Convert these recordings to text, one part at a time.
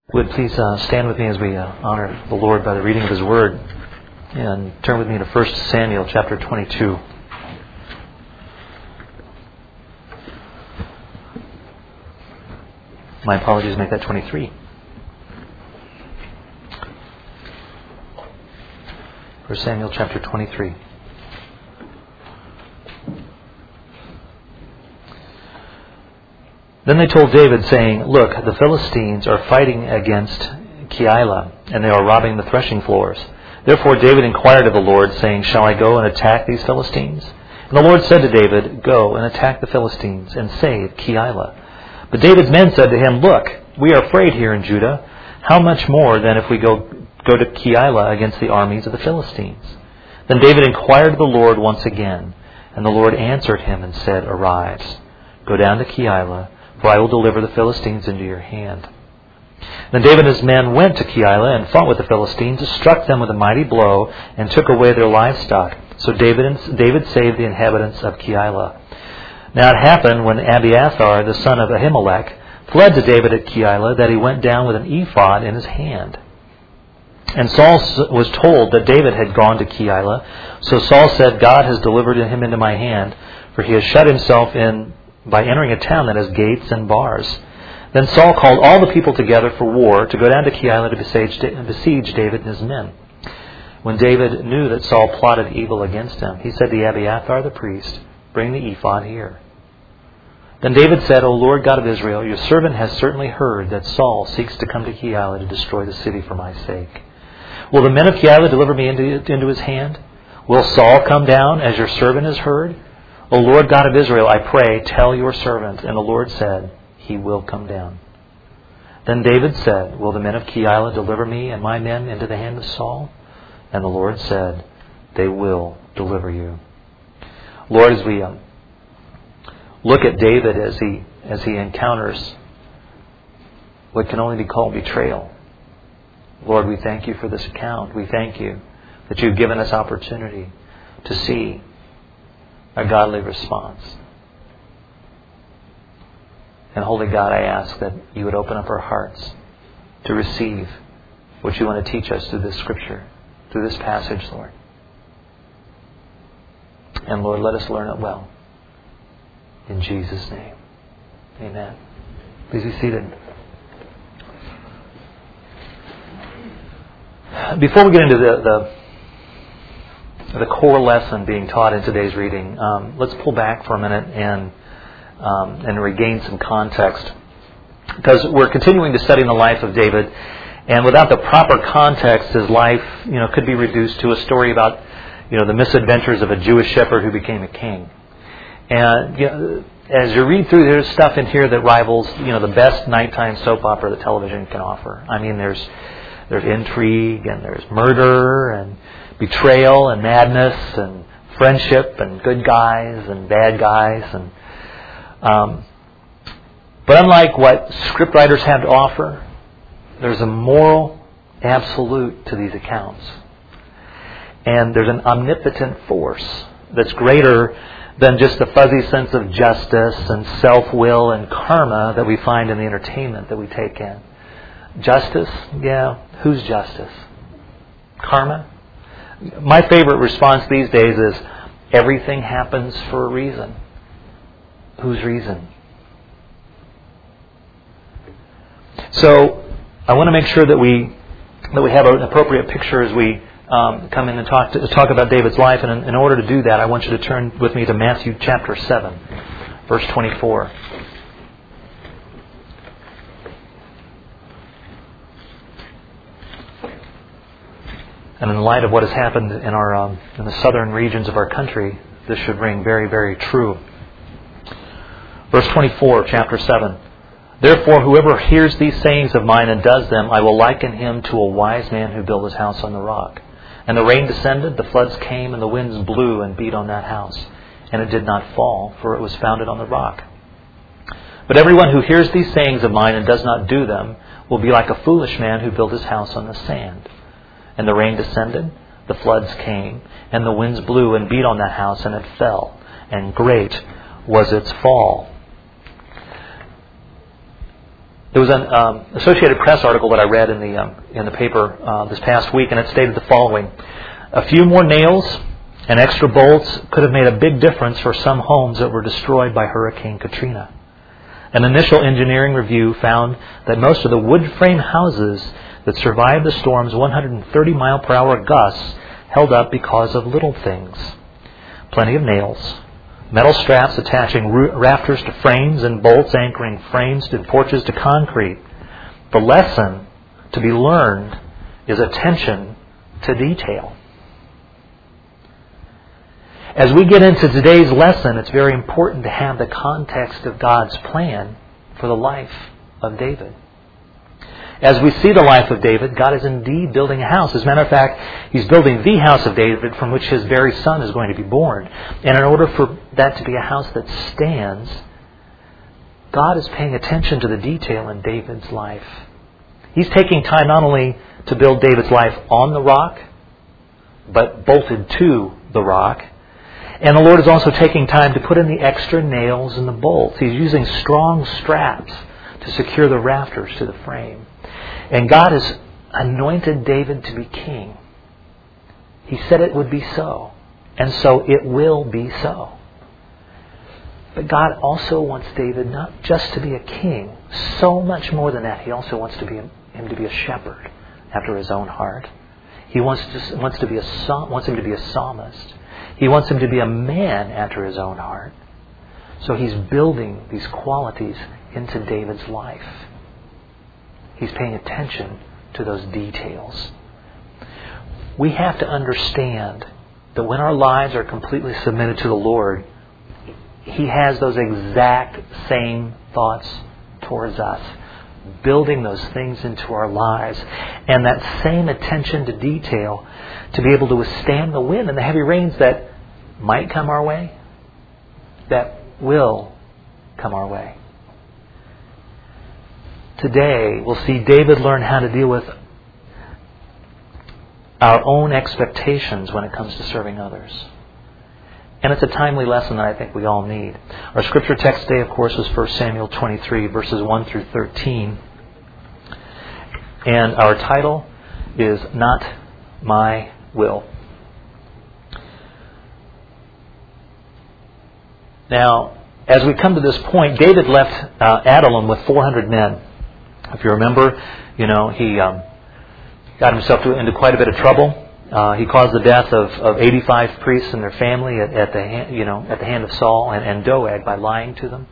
Would please stand with me as we honor the Lord by the reading of His Word, and turn with me to 1 Samuel chapter 22. My apologies, make that 23. 1 Samuel chapter 23. Then they told David, saying, "Look, the Philistines are fighting against Keilah, and they are robbing the threshing floors." Therefore David inquired of the Lord, saying, "Shall I go and attack these Philistines?" And the Lord said to David, "Go and attack the Philistines, and save Keilah." But David's men said to him, "Look, we are afraid here in Judah. How much more then if we go to Keilah against the armies of the Philistines?" Then David inquired of the Lord once again, and the Lord answered him and said, "Arise, go down to Keilah, for I will deliver the Philistines into your hand." Then David and his men went to Keilah and fought with the Philistines, struck them with a mighty blow, and took away their livestock. So David saved the inhabitants of Keilah. Now it happened when Abiathar, the son of Ahimelech, fled to David at Keilah, that he went down with an ephod in his hand. And Saul was told that David had gone to Keilah. So Saul said, "God has delivered him into my hand, for he has shut himself in by entering a town that has gates and bars." Then Saul called all the people together for war to go down to Keilah to besiege David and his men. When David knew that Saul plotted evil against him, he said to Abiathar the priest, "Bring the ephod here." Then David said, "O Lord God of Israel, your servant has certainly heard that Saul seeks to come to Keilah to destroy the city for my sake. Will the men of Keilah deliver me into his hand? Will Saul come down as your servant has heard? O Lord God of Israel, I pray, tell your servant." And the Lord said, "He will come down." Then David said, "Will the men of Keilah deliver me and my men into the hand of Saul?" And the Lord said, "They will deliver you." Lord, as we look at David as he encounters what can only be called betrayal, Lord, we thank you for this account. We thank you that you've given us opportunity to see a godly response. And Holy God, I ask that you would open up our hearts to receive what you want to teach us through this scripture, through this passage, Lord. And Lord, let us learn it well. In Jesus' name, amen. Please be seated. Before we get into the core lesson being taught in today's reading, let's pull back for a minute and regain some context, because we're continuing to study the life of David, and without the proper context, his life, could be reduced to a story about, the misadventures of a Jewish shepherd who became a king. And as you read through, there's stuff in here that rivals, the best nighttime soap opera that television can offer. I mean, there's intrigue, and there's murder, and betrayal, and madness, and friendship, and good guys, and bad guys, and but unlike what scriptwriters have to offer, there's a moral absolute to these accounts, and there's an omnipotent force that's greater than just the fuzzy sense of justice and self-will and karma that we find in the entertainment that we take in. Justice? Yeah. Whose justice? Karma? My favorite response these days is, everything happens for a reason. Whose reason? So I want to make sure that we have an appropriate picture as we come in and talk about David's life. And in order to do that, I want you to turn with me to Matthew chapter 7, verse 24. And in light of what has happened in in the southern regions of our country, this should ring very, very true. Verse 24, chapter 7. "Therefore, whoever hears these sayings of mine and does them, I will liken him to a wise man who built his house on the rock. And the rain descended, the floods came, and the winds blew and beat on that house. And it did not fall, for it was founded on the rock. But everyone who hears these sayings of mine and does not do them will be like a foolish man who built his house on the sand. And the rain descended, the floods came, and the winds blew and beat on that house, and it fell, and great was its fall." There was an Associated Press article that I read in the paper this past week, and it stated the following: a few more nails and extra bolts could have made a big difference for some homes that were destroyed by Hurricane Katrina. An initial engineering review found that most of the wood frame houses that survived the storm's 130-mile-per-hour gusts held up because of little things. Plenty of nails, metal straps attaching rafters to frames, and bolts anchoring frames and porches to concrete. The lesson to be learned is attention to detail. As we get into today's lesson, it's very important to have the context of God's plan for the life of David. As we see the life of David, God is indeed building a house. As a matter of fact, He's building the house of David from which His very son is going to be born. And in order for that to be a house that stands, God is paying attention to the detail in David's life. He's taking time not only to build David's life on the rock, but bolted to the rock. And the Lord is also taking time to put in the extra nails and the bolts. He's using strong straps to secure the rafters to the frame. And God has anointed David to be king. He said it would be so. And so it will be so. But God also wants David not just to be a king, so much more than that. He also wants him to be a shepherd after His own heart. He wants him to be a psalmist. He wants him to be a man after His own heart. So He's building these qualities into David's life. He's paying attention to those details. We have to understand that when our lives are completely submitted to the Lord, He has those exact same thoughts towards us, building those things into our lives. And that same attention to detail to be able to withstand the wind and the heavy rains that might come our way, that will come our way. Today, we'll see David learn how to deal with our own expectations when it comes to serving others. And it's a timely lesson that I think we all need. Our scripture text today, of course, is 1 Samuel 23, verses 1 through 13. And our title is Not My Will. Now, as we come to this point, David left Adullam with 400 men. If you remember, he got himself into quite a bit of trouble. He caused the death of 85 priests and their family at the hand of Saul and Doeg by lying to them.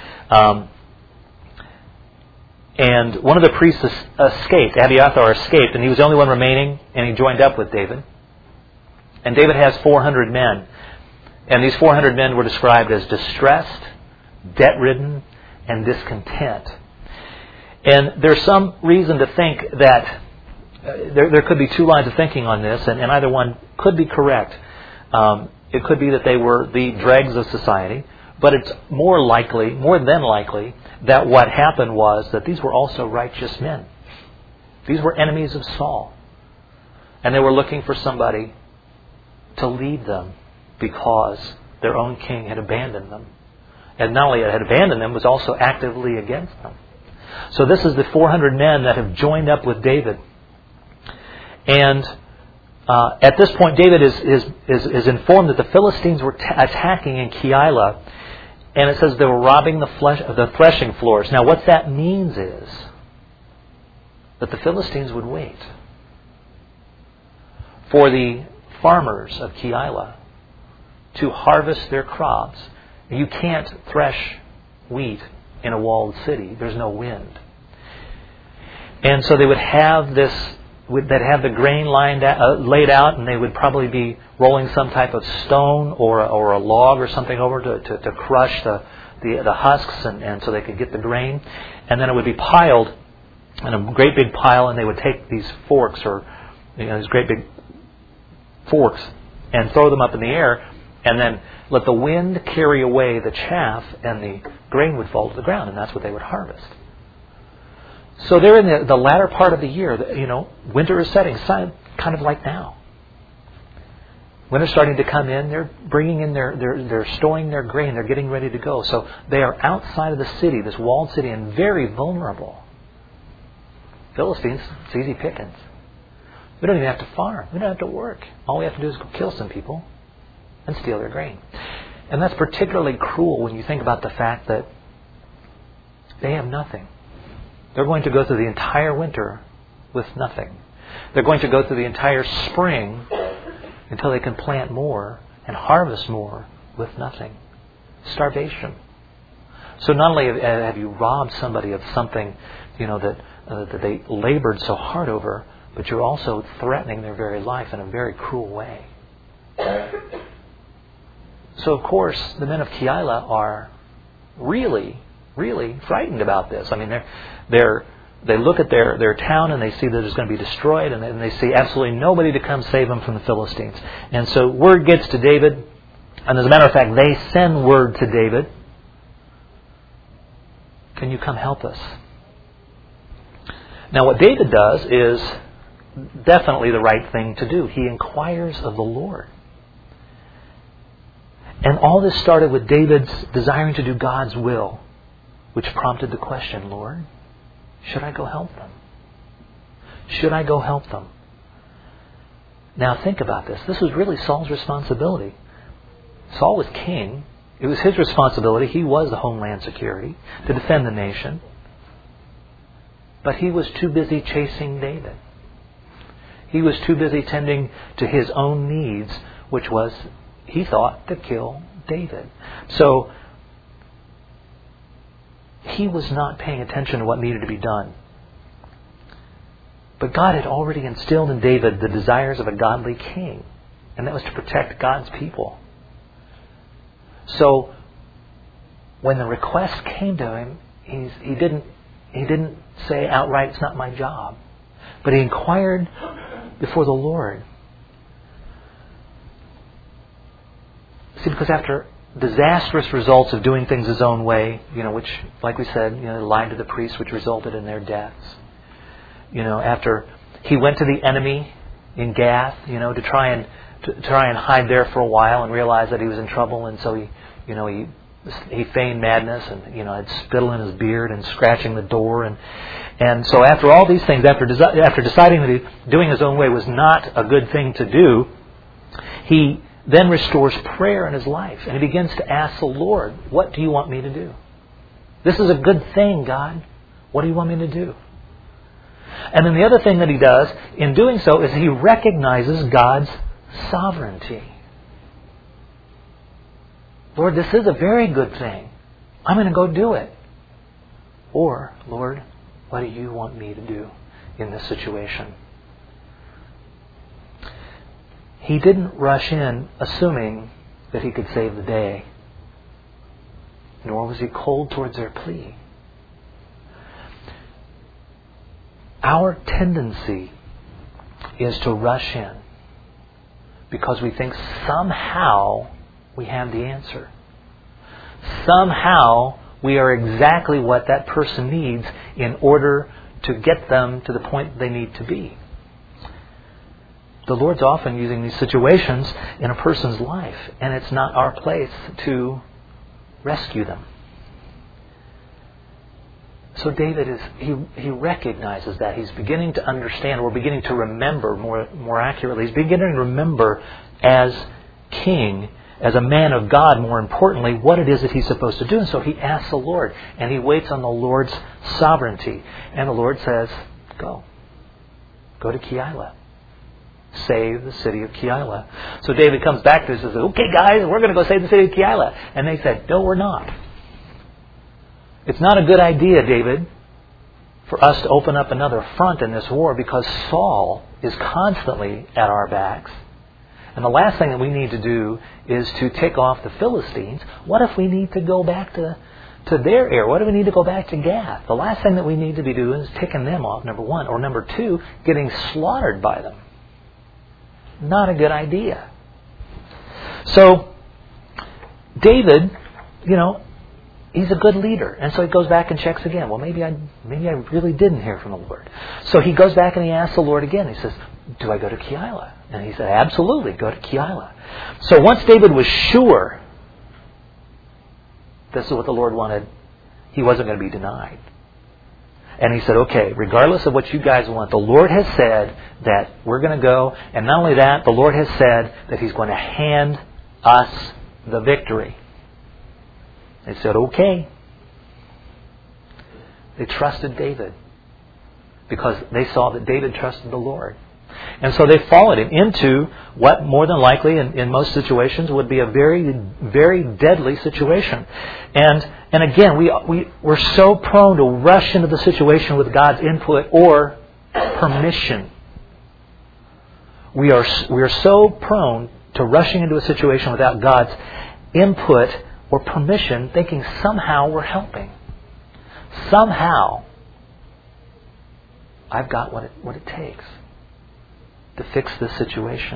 And one of the priests escaped. Abiathar escaped, and he was the only one remaining, and he joined up with David. And David has 400 men. And these 400 men were described as distressed, debt-ridden, and discontent. And there's some reason to think that there could be two lines of thinking on this, and either one could be correct. It could be that they were the dregs of society, but it's more than likely, that what happened was that these were also righteous men. These were enemies of Saul. And they were looking for somebody to lead them because their own king had abandoned them. And not only had abandoned them, was also actively against them. So this is the 400 men that have joined up with David. And at this point, David is informed that the Philistines were attacking in Keilah. And it says they were robbing the threshing floors. Now what that means is that the Philistines would wait for the farmers of Keilah to harvest their crops. You can't thresh wheat in a walled city. There's no wind. And so they would have the grain laid out, and they would probably be rolling some type of stone or a log or something over to crush the husks, and so they could get the grain. And then it would be piled in a great big pile, and they would take these forks these great big forks and throw them up in the air, and then let the wind carry away the chaff, and the grain would fall to the ground, and that's what they would harvest. So they're in the latter part of the year. Winter is setting, kind of like now. Winter's starting to come in. They're bringing in they're storing their grain. They're getting ready to go. So they are outside of the city, this walled city, and very vulnerable. Philistines, it's easy pickings. We don't even have to farm. We don't have to work. All we have to do is go kill some people and steal their grain. And that's particularly cruel when you think about the fact that they have nothing. They're going to go through the entire winter with nothing. They're going to go through the entire spring until they can plant more and harvest more with nothing. Starvation. So not only have you robbed somebody of something, that they labored so hard over, but you're also threatening their very life in a very cruel way. So of course, the men of Keilah are really, really frightened about this. I mean, they look at their town and they see that it's going to be destroyed, and they see absolutely nobody to come save them from the Philistines. And so word gets to David, and as a matter of fact, they send word to David, "Can you come help us?" Now what David does is definitely the right thing to do. He inquires of the Lord. And all this started with David's desiring to do God's will, which prompted the question, "Lord, should I go help them? Should I go help them?" Now think about this. This was really Saul's responsibility. Saul was king. It was his responsibility. He was the homeland security to defend the nation. But he was too busy chasing David. He was too busy tending to his own needs, which was, he thought, to kill David. So he was not paying attention to what needed to be done. But God had already instilled in David the desires of a godly king, and that was to protect God's people. So when the request came to him, he didn't say outright, "It's not my job." But he inquired before the Lord. See, because after disastrous results of doing things his own way, which, like we said, lied to the priests, which resulted in their deaths. After he went to the enemy in Gath, to try and hide there for a while, and realized that he was in trouble, and so he feigned madness, and had spittle in his beard and scratching the door, and so after all these things, after deciding that doing his own way was not a good thing to do, he then restores prayer in his life, and he begins to ask the Lord, "What do you want me to do? This is a good thing, God. What do you want me to do?" And then the other thing that he does in doing so is he recognizes God's sovereignty. "Lord, this is a very good thing. I'm going to go do it." Or, "Lord, what do you want me to do in this situation?" He didn't rush in assuming that he could save the day, nor was he cold towards their plea. Our tendency is to rush in because we think somehow we have the answer. Somehow we are exactly what that person needs in order to get them to the point they need to be. The Lord's often using these situations in a person's life, and it's not our place to rescue them. So David he recognizes that. He's beginning to understand, or beginning to remember more accurately. He's beginning to remember as king, as a man of God, more importantly, what it is that he's supposed to do. And so he asks the Lord, and he waits on the Lord's sovereignty. And the Lord says, "Go. Go to Keilah. Save the city of Keilah." So David comes back to us and says, "Okay, guys, we're going to go save the city of Keilah." And they said, "No, we're not. It's not a good idea, David, for us to open up another front in this war, because Saul is constantly at our backs. And the last thing that we need to do is to tick off the Philistines. What if we need to go back to their area? What if we need to go back to Gath? The last thing that we need to be doing is ticking them off, number one. Or number two, getting slaughtered by them. Not a good idea." So David, he's a good leader. And so he goes back and checks again. Well, maybe I really didn't hear from the Lord. So he goes back and he asks the Lord again. He says, "Do I go to Keilah?" And he said, "Absolutely, go to Keilah." So once David was sure this is what the Lord wanted, he wasn't going to be denied. And he said, okay, regardless of what you guys want, the Lord has said that we're going to go. And not only that, the Lord has said that He's going to hand us the victory. They said, okay. They trusted David because they saw that David trusted the Lord. And so they followed him into what more than likely in most situations would be a very, very deadly situation. And again, we're so prone to rush into the situation with God's input or permission. We are so prone to rushing into a situation without God's input or permission, thinking somehow we're helping. Somehow I've got what it takes to fix this situation.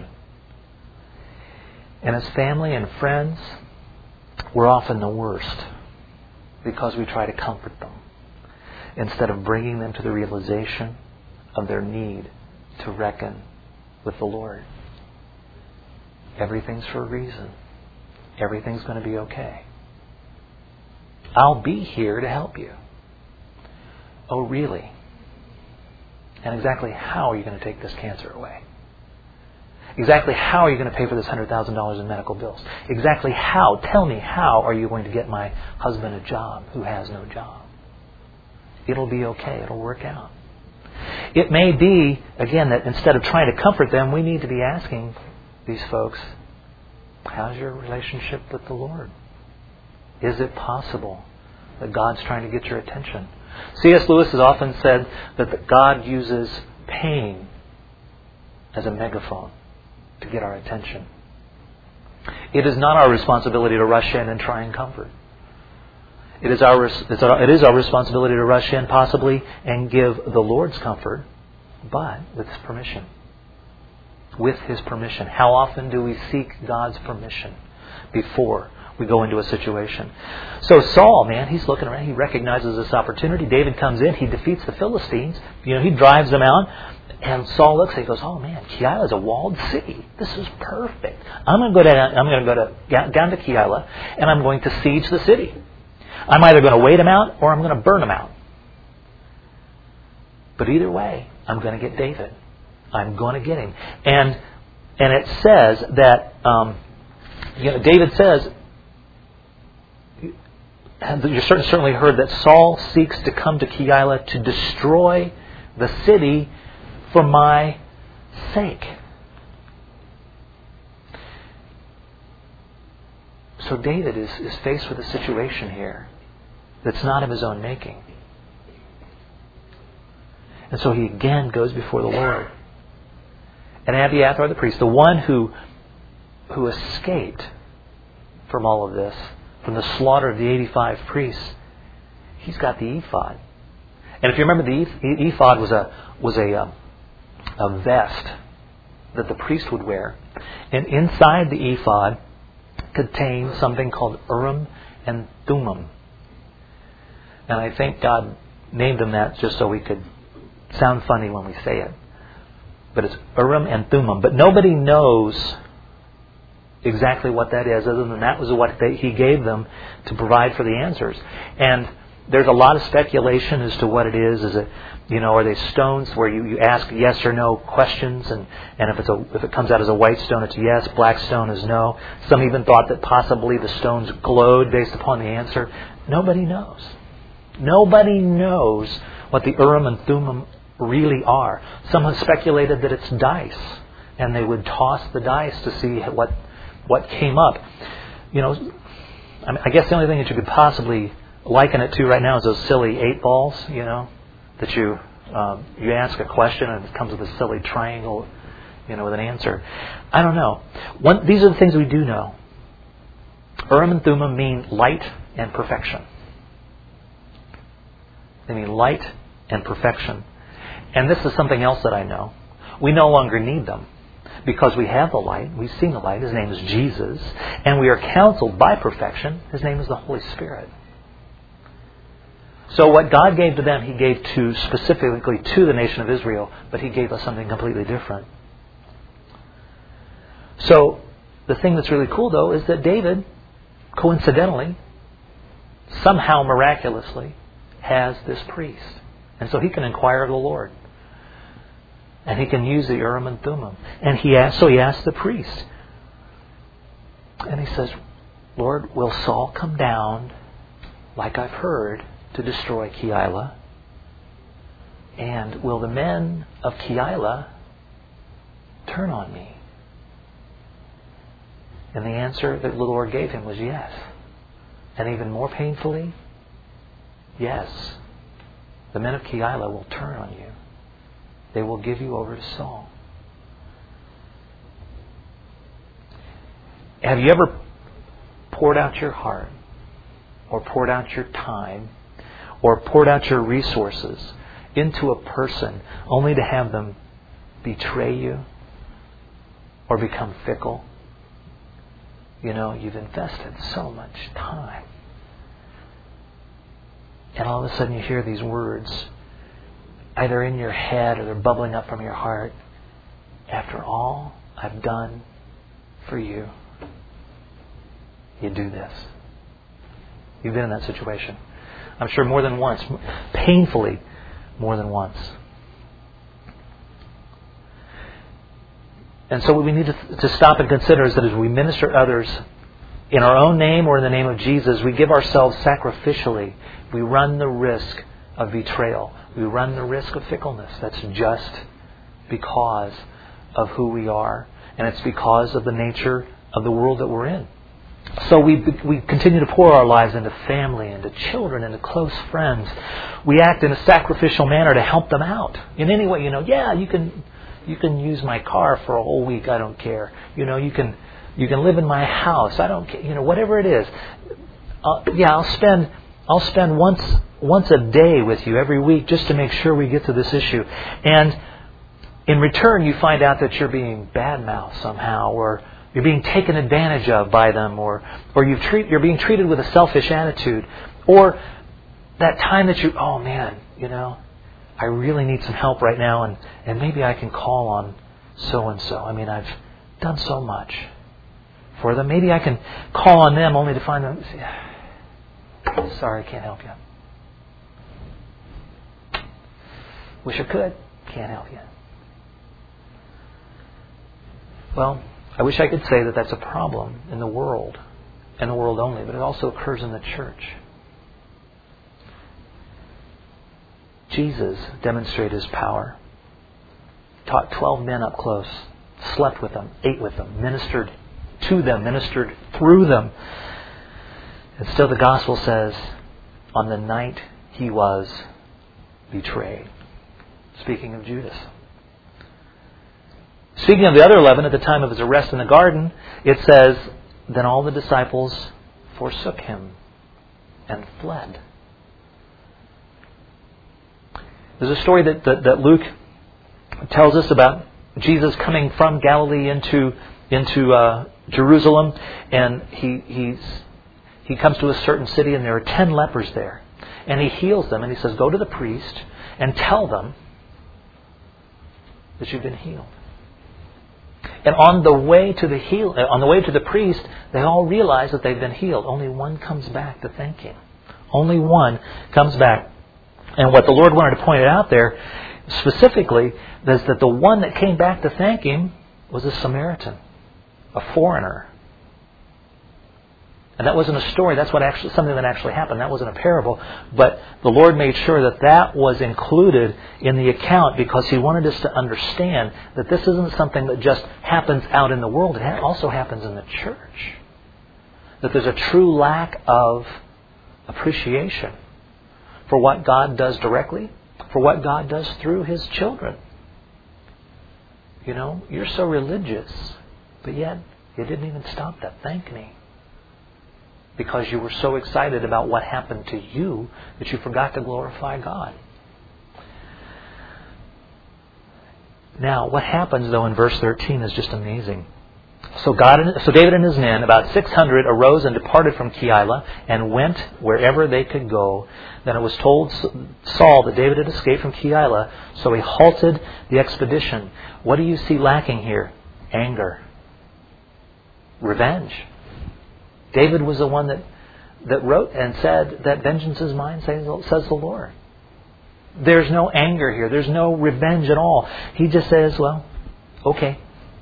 And as family and friends, we're often the worst because we try to comfort them instead of bringing them to the realization of their need to reckon with the Lord. Everything's for a reason. Everything's going to be okay. I'll be here to help you. Oh, really? And exactly how are you going to take this cancer away? Exactly how are you going to pay for this $100,000 in medical bills? Exactly how? Tell me, how are you going to get my husband a job who has no job? It'll be okay. It'll work out. It may be, again, that instead of trying to comfort them, we need to be asking these folks, how's your relationship with the Lord? Is it possible that God's trying to get your attention? C.S. Lewis has often said that God uses pain as a megaphone to get our attention. It is not our responsibility to rush in and try and comfort. It is our responsibility to rush in possibly and give the Lord's comfort, but with His permission. With His permission. How often do we seek God's permission before we go into a situation? So Saul, man, he's looking around. He recognizes this opportunity. David comes in. He defeats the Philistines. He drives them out. And Saul looks and he goes, oh man, Keilah is a walled city. This is perfect. I'm going to go down to Keilah and I'm going to siege the city. I'm either going to wait him out or I'm going to burn him out. But either way, I'm going to get David. I'm going to get him. And it says that David says, you certainly heard that Saul seeks to come to Keilah to destroy the city for my sake. So David is faced with a situation here that's not of his own making. And so he again goes before the Lord. And Abiathar the priest, the one who escaped from all of this, from the slaughter of the 85 priests, he's got the ephod. And if you remember, the ephod was a vest that the priest would wear. And inside the ephod contained something called Urim and Thummim. And I think God named them that just so we could sound funny when we say it. But it's Urim and Thummim. But nobody knows exactly what that is, other than that was what He gave them to provide for the answers. And there's a lot of speculation as to what it is. Is it, are they stones where you ask yes or no questions, and if it comes out as a white stone, it's yes, black stone is no. Some even thought that possibly the stones glowed based upon the answer. Nobody knows. Nobody knows what the Urim and Thummim really are. Some have speculated that it's dice, and they would toss the dice to see what came up. I guess the only thing that you could possibly liken it to right now is those silly 8 balls, that you ask a question and it comes with a silly triangle, with an answer. I don't know. These are the things we do know. Urim and Thummim mean light and perfection. They mean light and perfection. And this is something else that I know. We no longer need them because we have the light. We've seen the light. His name is Jesus. And we are counseled by perfection. His name is the Holy Spirit. So what God gave to them, He gave specifically to the nation of Israel, but He gave us something completely different. So the thing that's really cool, though, is that David, coincidentally, somehow miraculously, has this priest. And so he can inquire of the Lord. And he can use the Urim and Thummim. And he asked the priest. And he says, Lord, will Saul come down, like I've heard, to destroy Keilah? And will the men of Keilah turn on me? And the answer that the Lord gave him was yes. And even more painfully, yes. The men of Keilah will turn on you. They will give you over to Saul. Have you ever poured out your heart, or poured out your time, or poured out your resources into a person only to have them betray you or become fickle? You know, you've invested so much time. And all of a sudden you hear these words, either in your head or they're bubbling up from your heart. After all I've done for you, you do this. You've been in that situation. I'm sure more than once. Painfully more than once. And so what we need to stop and consider is that as we minister to others in our own name or in the name of Jesus, we give ourselves sacrificially. We run the risk of betrayal. We run the risk of fickleness. That's just because of who we are. And it's because of the nature of the world that we're in. So we continue to pour our lives into family, into children, into close friends. We act in a sacrificial manner to help them out. In any way, you can use my car for a whole week, I don't care. You can live in my house, I don't care. Whatever it is. I'll spend once a day with you every week just to make sure we get to this issue. And in return, you find out that you're being bad-mouthed somehow, or you're being taken advantage of by them, or you're being treated with a selfish attitude, or that time that I really need some help right now, and maybe I can call on so-and-so. I mean, I've done so much for them. Maybe I can call on them only to find them, sorry, can't help you. Wish I could, can't help you. Well, I wish I could say that that's a problem in the world, and the world only, but it also occurs in the church. Jesus demonstrated His power, taught 12 men up close, slept with them, ate with them, ministered to them, ministered through them. And still the gospel says, on the night He was betrayed. Speaking of Judas. Speaking of the other 11, at the time of His arrest in the garden, it says, then all the disciples forsook Him and fled. There's a story that Luke tells us about Jesus coming from Galilee into Jerusalem, and he comes to a certain city, and there are 10 lepers there, and He heals them, and He says, go to the priest and tell them that you've been healed. And on the way to the priest, they all realize that they've been healed. Only one comes back to thank Him. Only one comes back. And what the Lord wanted to point out there specifically is that the one that came back to thank Him was a Samaritan, a foreigner. And that wasn't a story. That's something that actually happened. That wasn't a parable. But the Lord made sure that was included in the account because He wanted us to understand that this isn't something that just happens out in the world. It also happens in the church. That there's a true lack of appreciation for what God does directly, for what God does through His children. You're so religious, but yet you didn't even stop to thank me. Because you were so excited about what happened to you that you forgot to glorify God. Now, what happens though in verse 13 is just amazing. So David and his men, about 600, arose and departed from Keilah and went wherever they could go. Then it was told Saul that David had escaped from Keilah, so he halted the expedition. What do you see lacking here? Anger. Revenge. David was the one that wrote and said that vengeance is mine, says the Lord. There's no anger here. There's no revenge at all. He just says, well, okay.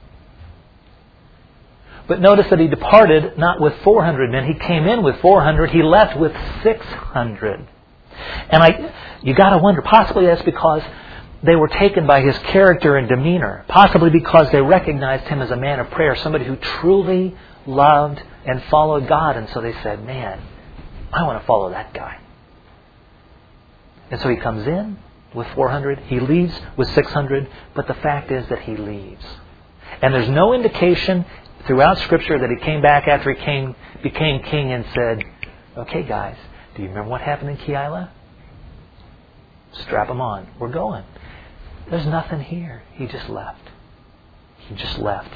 But notice that he departed not with 400 men. He came in with 400. He left with 600. And you got to wonder, possibly that's because they were taken by his character and demeanor. Possibly because they recognized him as a man of prayer, somebody who truly loved and followed God. And so they said, man, I want to follow that guy. And so he comes in with 400. He leaves with 600. But the fact is that he leaves. And there's no indication throughout Scripture that he came back after he became king and said, okay, guys, do you remember what happened in Keilah? Strap them on. We're going. There's nothing here. He just left. He just left.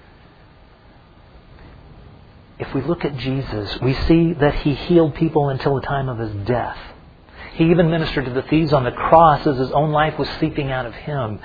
If we look at Jesus, we see that he healed people until the time of his death. He even ministered to the thieves on the cross as his own life was seeping out of him.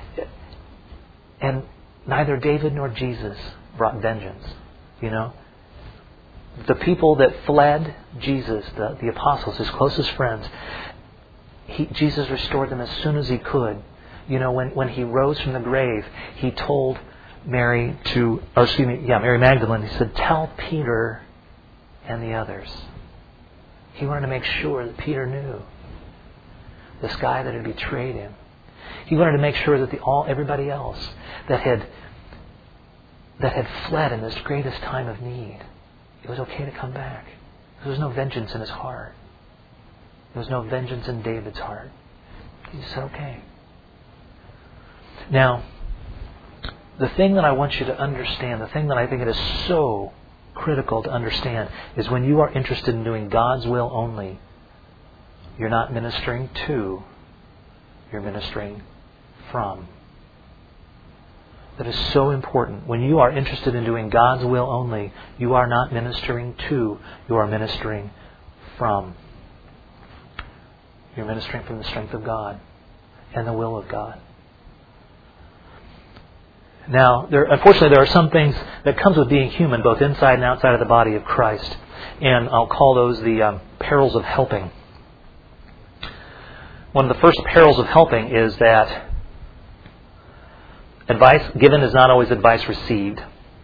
And neither David nor Jesus brought vengeance. You know? The people that fled Jesus, the apostles, his closest friends, Jesus restored them as soon as he could. You know, when he rose from the grave, he told Mary Magdalene, he said, tell Peter and the others. He wanted to make sure that Peter knew this guy that had betrayed him. He wanted to make sure that everybody else that had fled in this greatest time of need, it was okay to come back. There was no vengeance in his heart. There was no vengeance in David's heart. He just said, okay. Now, the thing that I want you to understand, the thing that I think it is so critical to understand, is when you are interested in doing God's will only, you're not ministering to, you're ministering from. That is so important. When you are interested in doing God's will only, you are not ministering to, you are ministering from. You're ministering from the strength of God and the will of God. Now, unfortunately, there are some things that comes with being human, both inside and outside of the body of Christ. And I'll call those the perils of helping. One of the first perils of helping is that advice given is not always advice received.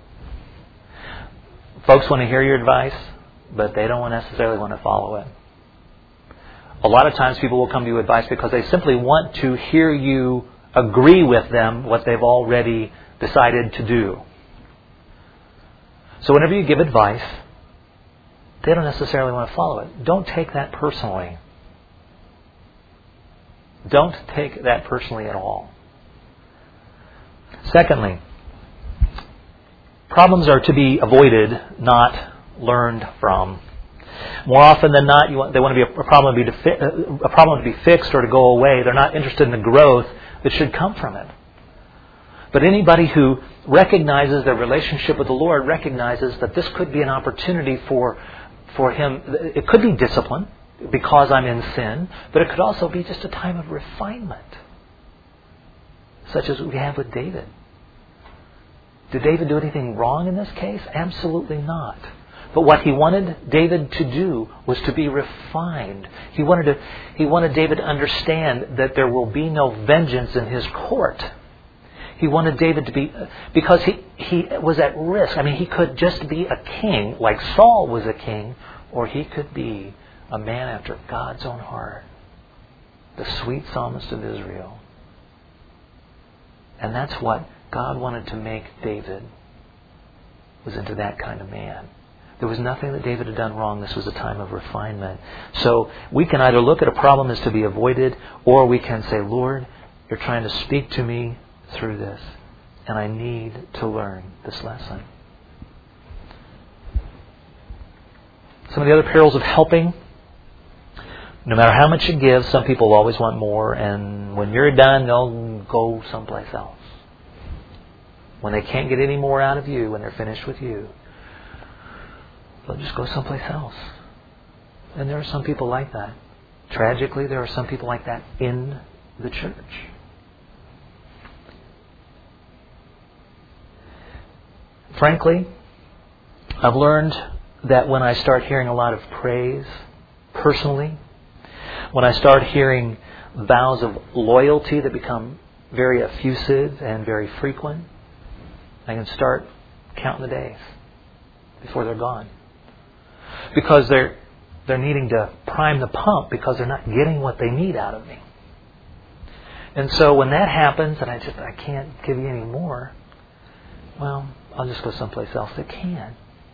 Folks want to hear your advice, but they don't necessarily want to follow it. A lot of times people will come to you with advice because they simply want to hear you agree with them what they've already decided to do. So whenever you give advice, they don't necessarily want to follow it. Don't take that personally. Don't take that personally at all. Secondly, problems are to be avoided, not learned from. More often than not, they want a problem to be fixed or to go away. They're not interested in the growth that should come from it. But anybody who recognizes their relationship with the Lord recognizes that this could be an opportunity for him. It could be discipline because I'm in sin, but it could also be just a time of refinement, such as we have with David. Did David do anything wrong in this case? Absolutely not. But what he wanted David to do was to be refined. He wanted David to understand that there will be no vengeance in his court. He wanted David to be, because he was at risk. I mean, he could just be a king, like Saul was a king, or he could be a man after God's own heart, the sweet psalmist of Israel. And that's what God wanted to make David, was into that kind of man. There was nothing that David had done wrong. This was a time of refinement. So we can either look at a problem as to be avoided, or we can say, Lord, you're trying to speak to me through this, and I need to learn this lesson. Some of the other perils of helping: no matter how much you give, some people always want more, and when you're done, they'll go someplace else. When they can't get any more out of you, when they're finished with you, they'll just go someplace else. And there are some people like that. Tragically, there are some people like that in the church. Frankly, I've learned that when I start hearing a lot of praise personally, when I start hearing vows of loyalty that become very effusive and very frequent. I can start counting the days before they're gone. Because they're needing to prime the pump because they're not getting what they need out of me. And so when that happens and I can't give you any more, well, I'll just go someplace else that can.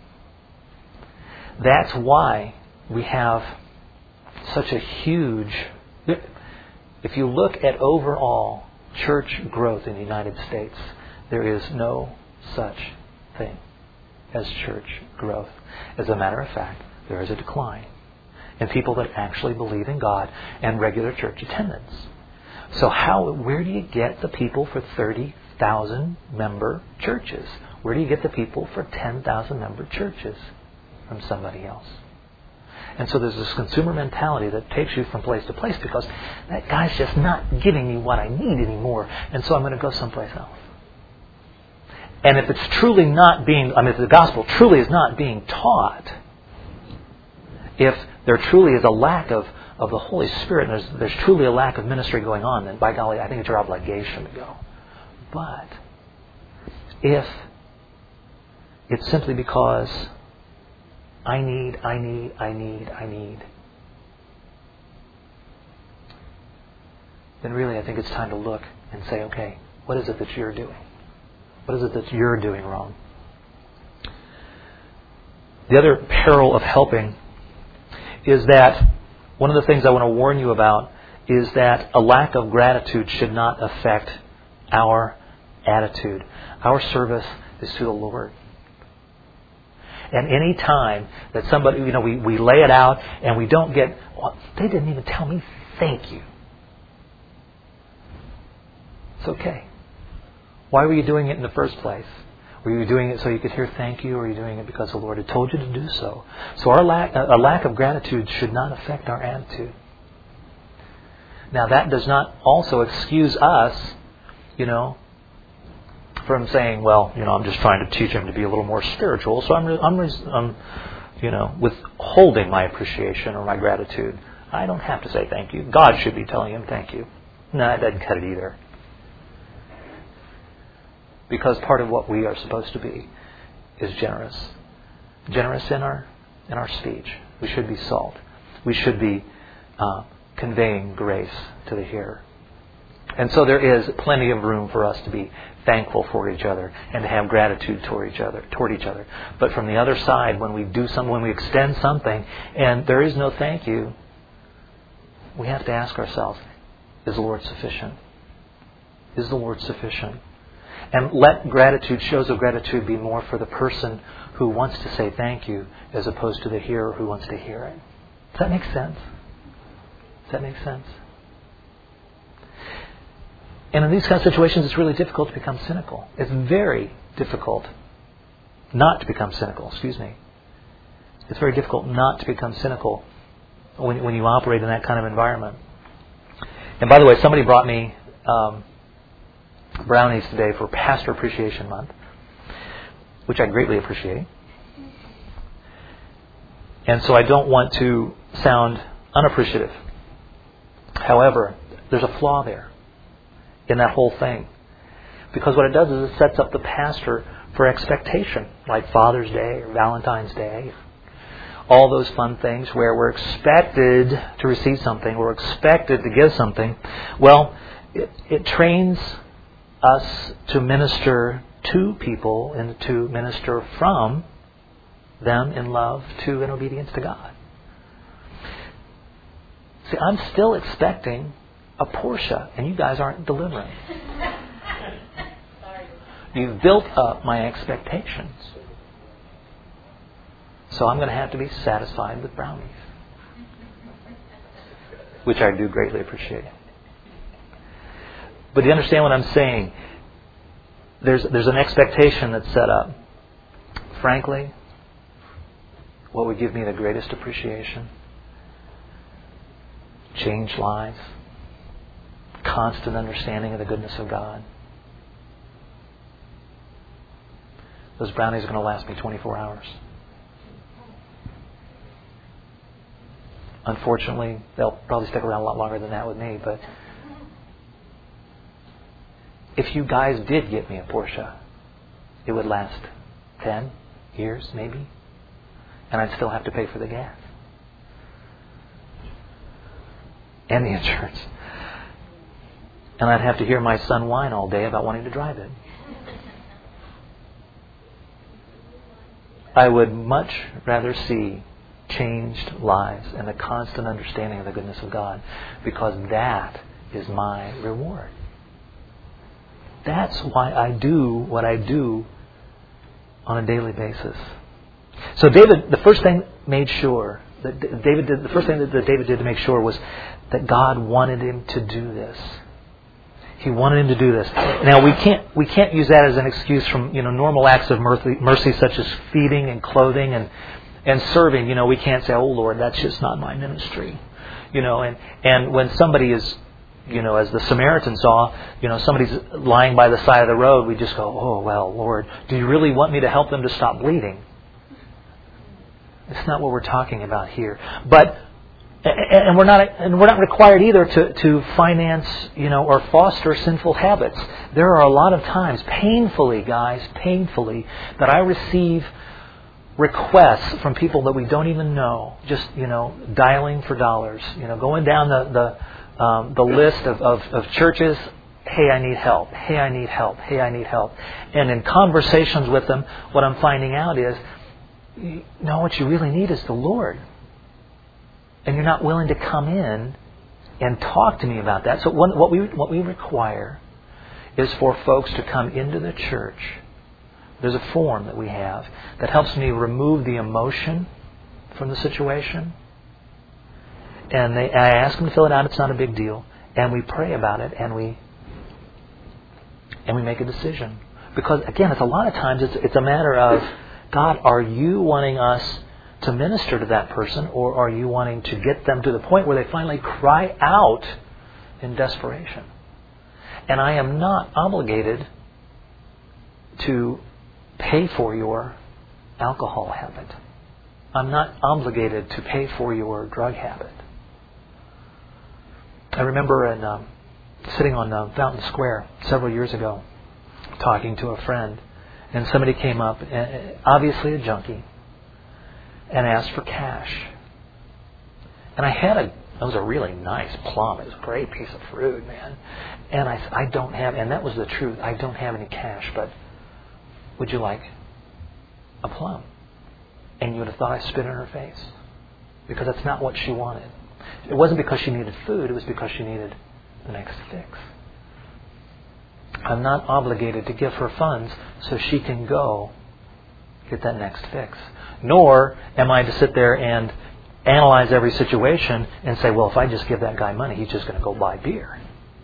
That's why we have such a huge... If you look at overall church growth in the United States, there is no such thing as church growth. As a matter of fact, there is a decline in people that actually believe in God and regular church attendance. So where do you get the people for 30,000 member churches? Where do you get the people for 10,000 member churches? From somebody else. And so there's this consumer mentality that takes you from place to place because that guy's just not giving me what I need anymore, and so I'm going to go someplace else. And if it's truly not being, if the gospel truly is not being taught, if there truly is a lack of the Holy Spirit, and there's truly a lack of ministry going on, then by golly, I think it's your obligation to go. But if it's simply because I need, then really I think it's time to look and say, okay, what is it that you're doing? What is it that you're doing wrong? The other peril of helping is that one of the things I want to warn you about is that a lack of gratitude should not affect our attitude. Our service is to the Lord. And any time that somebody, we lay it out and we don't get, well, they didn't even tell me thank you. It's okay. Why were you doing it in the first place? Were you doing it so you could hear thank you, or were you doing it because the Lord had told you to do so? So a lack of gratitude should not affect our attitude. Now that does not also excuse us, from saying, well, I'm just trying to teach him to be a little more spiritual, so I'm withholding my appreciation or my gratitude. I don't have to say thank you. God should be telling him thank you. No, that doesn't cut it either. Because part of what we are supposed to be is generous. Generous in our speech. We should be salt. We should be conveying grace to the hearer. And so there is plenty of room for us to be thankful for each other and to have gratitude toward each other. But from the other side, when we extend something and there is no thank you, we have to ask ourselves, is the Lord sufficient? Is the Lord sufficient? And let shows of gratitude be more for the person who wants to say thank you as opposed to the hearer who wants to hear it. Does that make sense? Does that make sense? And in these kind of situations, it's really difficult to become cynical. It's very difficult not to become cynical. It's very difficult not to become cynical when you operate in that kind of environment. And by the way, somebody brought me brownies today for Pastor Appreciation Month, which I greatly appreciate. And so I don't want to sound unappreciative. However, there's a flaw there in that whole thing. Because what it does is it sets up the pastor for expectation, like Father's Day or Valentine's Day. All those fun things where we're expected to receive something, we're expected to give something. Well, it trains us to minister to people and to minister from them in love to in obedience to God. See, I'm still expecting a Porsche, and you guys aren't delivering. You've built up my expectations. So I'm going to have to be satisfied with brownies, which I do greatly appreciate. But do you understand what I'm saying? There's an expectation that's set up. Frankly, what would give me the greatest appreciation? Changed lives. Constant understanding of the goodness of God. Those brownies are going to last me 24 hours. Unfortunately, they'll probably stick around a lot longer than that with me. But if you guys did get me a Porsche, it would last 10 years maybe. And I'd still have to pay for the gas. And the insurance. And I'd have to hear my son whine all day about wanting to drive it. I would much rather see changed lives and the constant understanding of the goodness of God, because that is my reward. That's why I do what I do on a daily basis. So David, the first thing that David did to make sure was that God wanted him to do this. He wanted him to do this. Now we can't use that as an excuse from normal acts of mercy such as feeding and clothing and serving. We can't say, "Oh Lord, that's just not my ministry." And when somebody is, as the Samaritan saw, somebody's lying by the side of the road, we just go, "Oh well, Lord, do you really want me to help them to stop bleeding?" It's not what we're talking about here. But and we're not required either to finance, or foster sinful habits. There are a lot of times, painfully, that I receive requests from people that we don't even know, just dialing for dollars, going down the list of churches. Hey, I need help. Hey, I need help. Hey, I need help. And in conversations with them, what I'm finding out is, what you really need is the Lord. And you're not willing to come in and talk to me about that. So what we require is for folks to come into the church. There's a form that we have that helps me remove the emotion from the situation. And I ask them to fill it out. It's not a big deal. And we pray about it, and we make a decision. Because again, it's a lot of times it's a matter of, God, are you wanting us to minister to that person, or are you wanting to get them to the point where they finally cry out in desperation? And I am not obligated to pay for your alcohol habit. I'm not obligated to pay for your drug habit. I remember sitting on Fountain Square several years ago, talking to a friend, and somebody came up, obviously a junkie, and asked for cash. And it was a really nice plum. It was a great piece of fruit, man. And I don't have, and that was the truth, I don't have any cash, but would you like a plum? And you would have thought I spit in her face. Because that's not what she wanted. It wasn't because she needed food, it was because she needed the next fix. I'm not obligated to give her funds so she can go get that next fix. Nor am I to sit there and analyze every situation and say, well, if I just give that guy money, he's just going to go buy beer.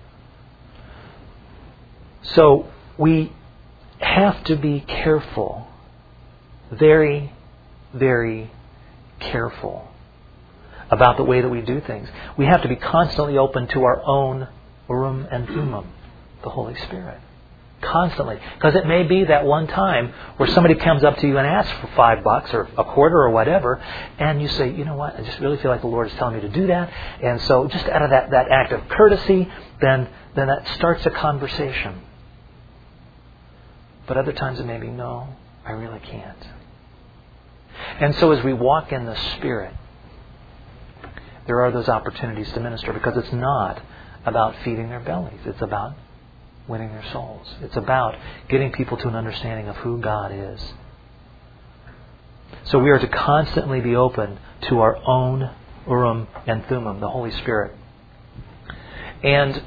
So we have to be careful, very, very careful about the way that we do things. We have to be constantly open to our own Urim and Thummim, the Holy Spirit. Constantly. Because it may be that one time where somebody comes up to you and asks for $5 or a quarter or whatever, and you say, you know what, I just really feel like the Lord is telling me to do that. And so just out of that act of courtesy, then that starts a conversation. But other times it may be, no, I really can't. And so as we walk in the Spirit, there are those opportunities to minister, because it's not about feeding their bellies. It's about winning their souls. It's about getting people to an understanding of who God is. So we are to constantly be open to our own Urim and Thummim, the Holy Spirit. And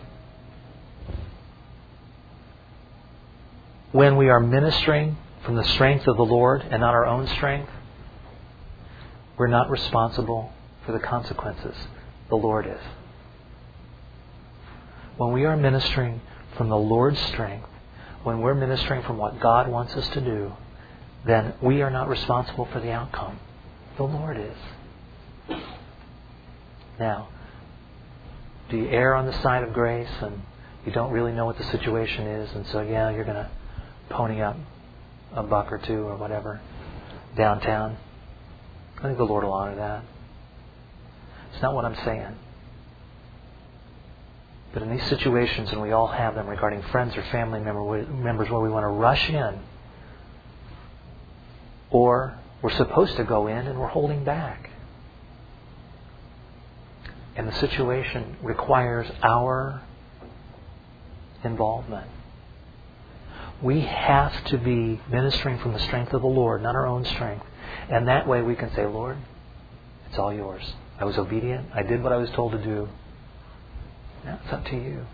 when we are ministering from the strength of the Lord and not our own strength, we're not responsible for the consequences. The Lord is. When we are ministering from the Lord's strength, when we're ministering from what God wants us to do, then we are not responsible for the outcome. The Lord is. Now, do you err on the side of grace and you don't really know what the situation is, and so you're going to pony up $1 or $2 or whatever downtown? I think the Lord will honor that. It's not what I'm saying. But in these situations, and we all have them regarding friends or family members where we want to rush in, or we're supposed to go in and we're holding back. And the situation requires our involvement. We have to be ministering from the strength of the Lord, not our own strength. And that way we can say, Lord, it's all yours. I was obedient. I did what I was told to do. Now it's up to you.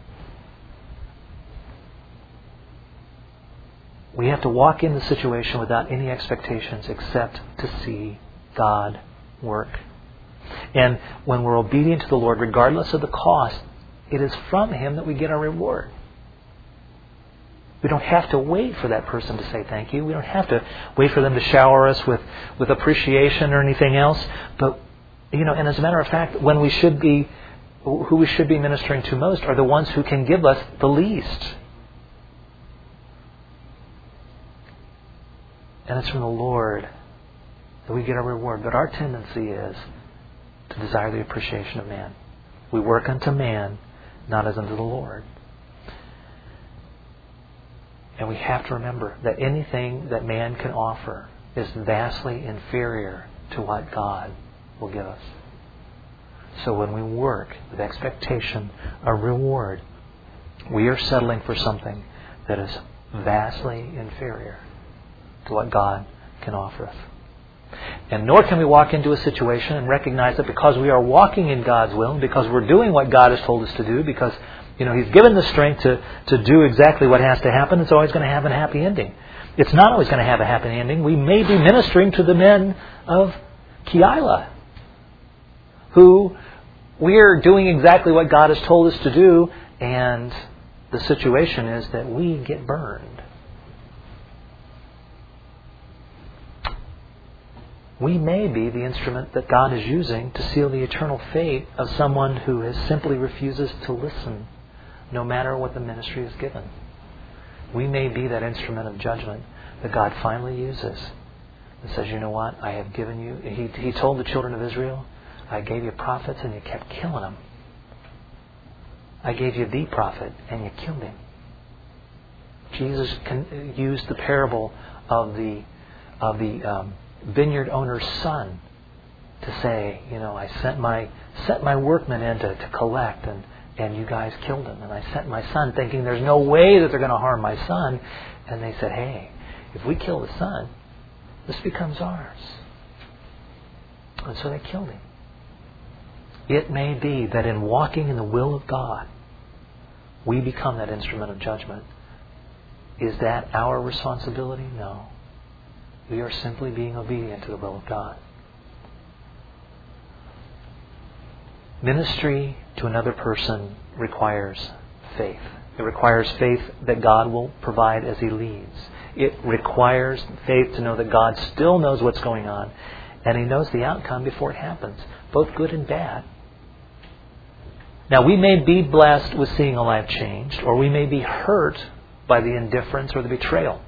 We have to walk in the situation without any expectations except to see God work. And when we're obedient to the Lord, regardless of the cost, it is from Him that we get our reward. We don't have to wait for that person to say thank you. We don't have to wait for them to shower us with appreciation or anything else. But, and as a matter of fact, who we should be ministering to most are the ones who can give us the least. And it's from the Lord that we get our reward. But our tendency is to desire the appreciation of man. We work unto man, not as unto the Lord. And we have to remember that anything that man can offer is vastly inferior to what God will give us. So when we work with expectation of reward, we are settling for something that is vastly inferior to what God can offer us. And nor can we walk into a situation and recognize that because we are walking in God's will, because we're doing what God has told us to do, because He's given the strength to do exactly what has to happen, it's always going to have a happy ending. It's not always going to have a happy ending. We may be ministering to the men of Keilah, who we're doing exactly what God has told us to do, and the situation is that we get burned. We may be the instrument that God is using to seal the eternal fate of someone who simply refuses to listen, no matter what the ministry is given. We may be that instrument of judgment that God finally uses and says, you know what, I have given you. He told the children of Israel, I gave you prophets and you kept killing them. I gave you the prophet and you killed him. Jesus used the parable of the vineyard owner's son to say, I sent my workmen in to collect, and you guys killed him. And I sent my son thinking there's no way that they're going to harm my son. And they said, hey, if we kill the son, this becomes ours. And so they killed him. It may be that in walking in the will of God, we become that instrument of judgment. Is that our responsibility? No. We are simply being obedient to the will of God. Ministry to another person requires faith. It requires faith that God will provide as He leads. It requires faith to know that God still knows what's going on, and He knows the outcome before it happens, both good and bad. Now, we may be blessed with seeing a life changed, or we may be hurt by the indifference or the betrayal.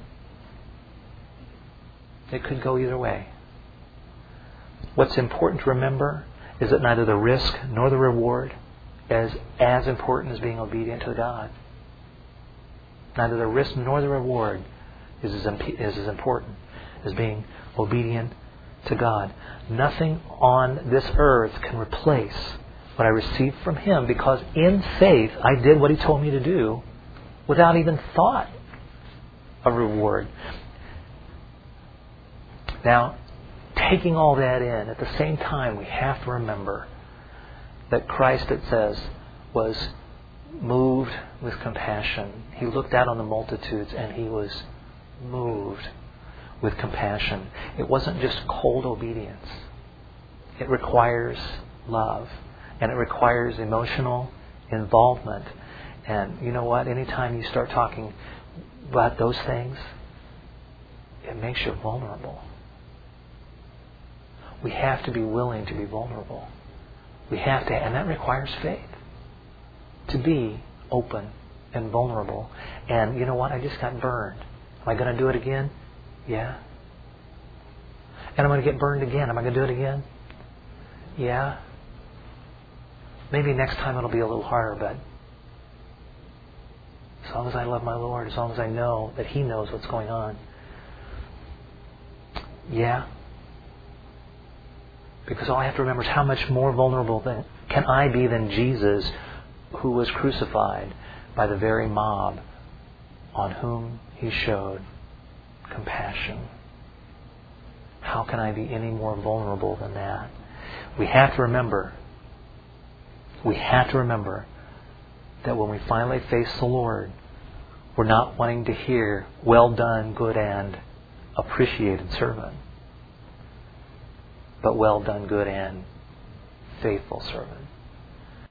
It could go either way. What's important to remember is that neither the risk nor the reward is as important as being obedient to God. Neither the risk nor the reward is as important as being obedient to God. Nothing on this earth can replace what I received from Him, because in faith I did what He told me to do without even thought of reward. Now, taking all that in, at the same time, we have to remember that Christ, it says, was moved with compassion. He looked out on the multitudes and He was moved with compassion. It wasn't just cold obedience. It requires love. And it requires emotional involvement. And you know what? Anytime you start talking about those things, it makes you vulnerable. We have to be willing to be vulnerable. We have to, and that requires faith. To be open and vulnerable. And you know what? I just got burned. Am I going to do it again? Yeah. And I'm going to get burned again. Am I going to do it again? Yeah. Maybe next time it'll be a little harder, but as long as I love my Lord, as long as I know that He knows what's going on. Yeah. Because all I have to remember is how much more vulnerable can I be than Jesus, who was crucified by the very mob on whom He showed compassion. How can I be any more vulnerable than that? We have to remember that when we finally face the Lord, we're not wanting to hear, well done, good and appreciated servant, but well done, good and faithful servant.